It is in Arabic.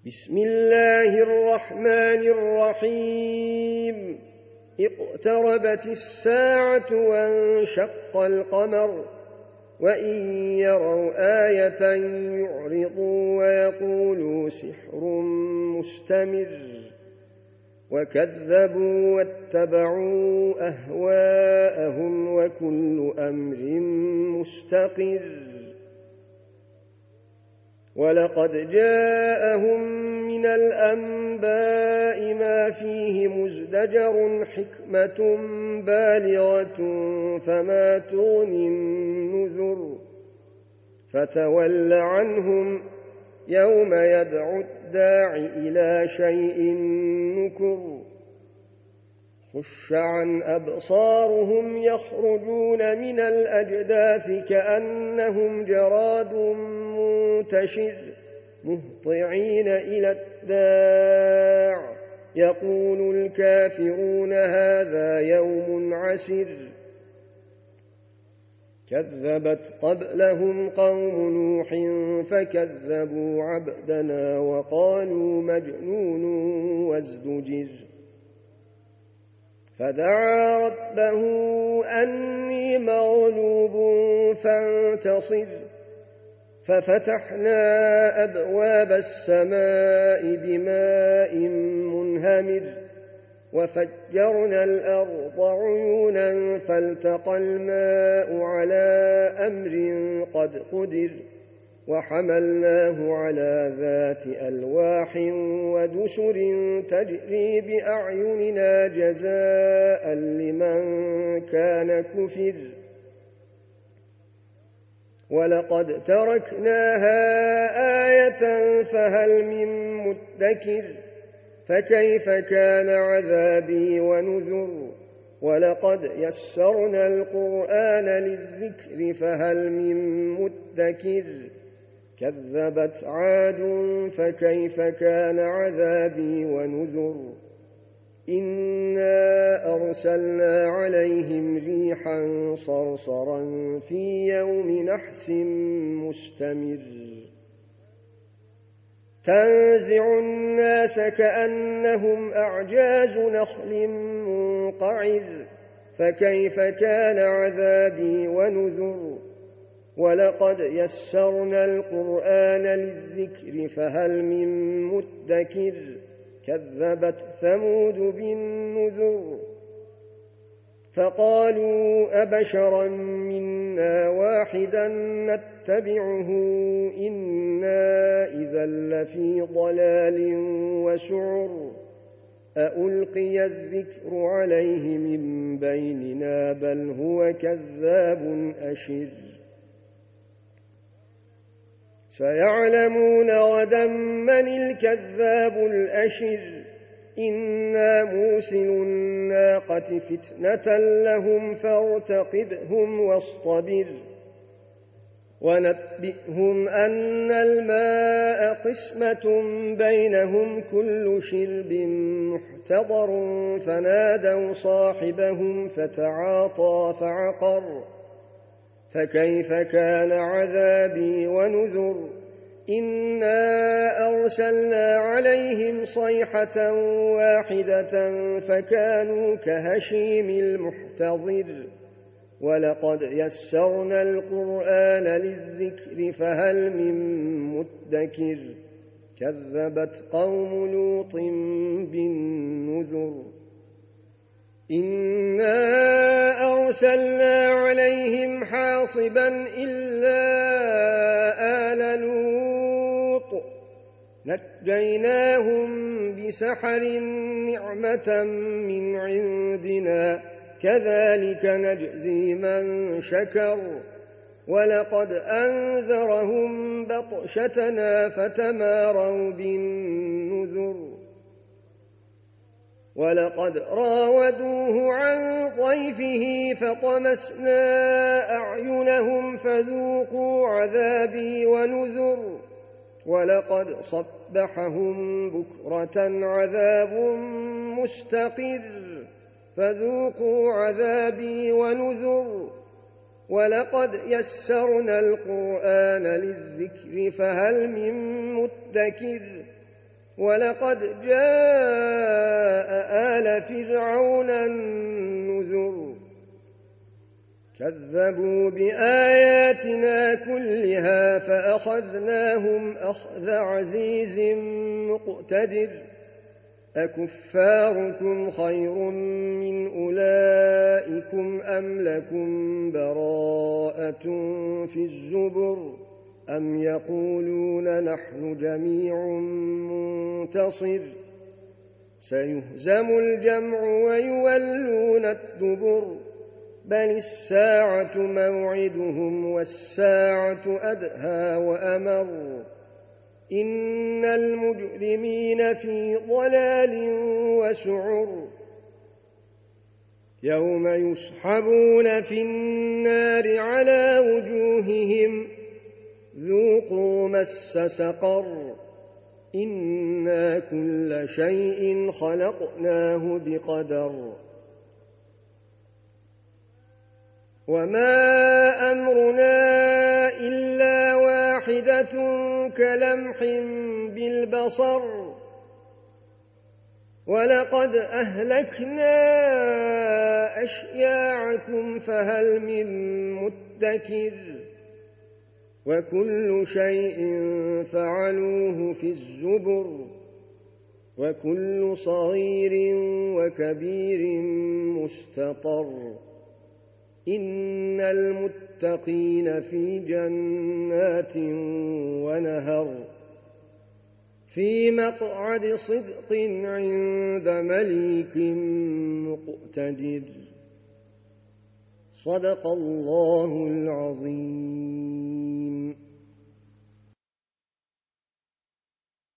بسم الله الرحمن الرحيم اقتربت الساعة وانشق القمر وإن يروا آية يعرضوا ويقولوا سحر مستمر وكذبوا واتبعوا أهواءهم وكل أمر مستقر ولقد جاءهم من الأنباء ما فيه مزدجر حكمة بالغة فما تغني النذر فتول عنهم يوم يدعو الداع إلى شيء نكر خش عن أبصارهم يخرجون من الأجداث كأنهم جراد منتشر مهطعين إلى الداع يقول الكافرون هذا يوم عسر كذبت قبلهم قوم نوح فكذبوا عبدنا وقالوا مجنون وازدجر فدعا ربه أني مغلوب فانتصر ففتحنا أبواب السماء بماء منهمر وفجرنا الأرض عيونا فالتقى الماء على أمر قد قدر وحملناه على ذات ألواح ودسر تجري بأعيننا جزاء لمن كان كفر ولقد تركناها آية فهل من مدكر فكيف كان عذابي ونذر ولقد يسرنا القرآن للذكر فهل من مدكر كذبت عاد فكيف كان عذابي ونذر إنا أرسلنا عليهم ريحا صرصرا في يوم نحس مستمر تنزع الناس كأنهم أعجاز نخل منقعر فكيف كان عذابي ونذر ولقد يسرنا القرآن للذكر فهل من مدكر كذبت ثمود بالنذر فقالوا أبشرا منا واحدا نتبعه إنا إذا لفي ضلال وسعر أألقي الذكر عليه من بيننا بل هو كذاب أشر سيعلمون غدا من الكذاب الأشر إنا مرسل الناقة فتنة لهم فارتقبهم واصطبر ونبئهم أن الماء قسمة بينهم كل شرب محتضر فنادوا صاحبهم فتعاطى فعقر فكيف كان عذابي ونذر إنا أرسلنا عليهم صيحة واحدة فكانوا كهشيم المحتضر ولقد يسرنا القرآن للذكر فهل من مدكر كذبت قوم لوط بالنذر إنا أرسلنا عليهم حاصبا إلا آل لوط نجيناهم بسحر نعمة من عندنا كذلك نجزي من شكر ولقد أنذرهم بطشتنا فتماروا بالنذر ولقد راودوه عن ضيفه فطمسنا أعينهم فذوقوا عذابي ونذر ولقد صبحهم بكرة عذاب مستقر فذوقوا عذابي ونذر ولقد يسرنا القرآن للذكر فهل من مدكر ولقد جاء آل فرعون النذر كذبوا بآياتنا كلها فأخذناهم أخذ عزيز مقتدر أكفاركم خير من أولئكم أم لكم براءة في الزبر أم يقولون نحن جميع منتصر سيهزم الجمع ويولون الدبر بل الساعة موعدهم والساعة أدهى وأمر إن المجرمين في ضلال وسعر يوم يسحبون في النار على وجوههم ذوقوا مس سقر إنا كل شيء خلقناه بقدر وما أمرنا إلا واحدة كلمح بالبصر ولقد أهلكنا أشياعكم فهل من مدكر وكل شيء فعلوه في الزبر وكل صغير وكبير مستطر إن المتقين في جنات ونهر في مقعد صدق عند مليك مقتدر صدق الله العظيم.